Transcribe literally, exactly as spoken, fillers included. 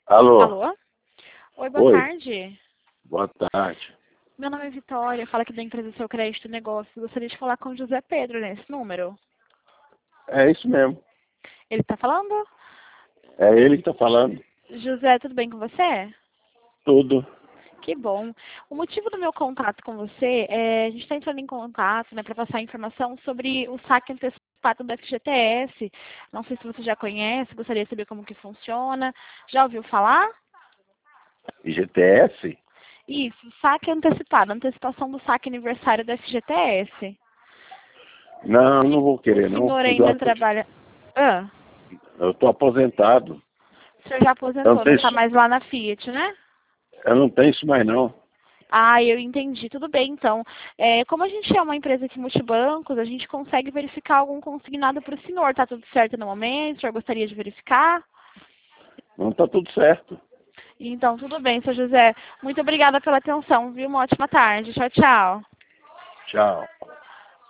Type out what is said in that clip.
Alô? Alô? Oi, boa Oi, tarde. boa tarde. Meu nome é Vitória, falo aqui da empresa Seu Crédito Negócio. Gostaria de falar com o José Pedro nesse número. É isso mesmo. Ele está falando? É ele que tá falando. José, tudo bem com você? Tudo. Que bom. O motivo do meu contato com você é a gente está entrando em contato, né, para passar informação sobre o saque antecipado do F G T S. Não sei se você já conhece, gostaria de saber como que funciona. Já ouviu falar? G T S? Isso, saque antecipado, antecipação do saque aniversário do F G T S. Não, não vou O querer não. senhor Eu, já ainda tô- trabalha... Ah, eu tô aposentado. o senhor já Eu não aposentou, não tenho está isso, mais lá na Fiat, né? eu não tenho isso mais não. Ah, eu entendi. Tudo bem, então. É, como a gente é uma empresa de multibancos, a gente consegue verificar algum consignado para o senhor. Está tudo certo no momento? O senhor gostaria de verificar? Não tá tudo certo. Então, tudo bem, seu José. Muito obrigada pela atenção, viu? Uma ótima tarde. Tchau, tchau. Tchau.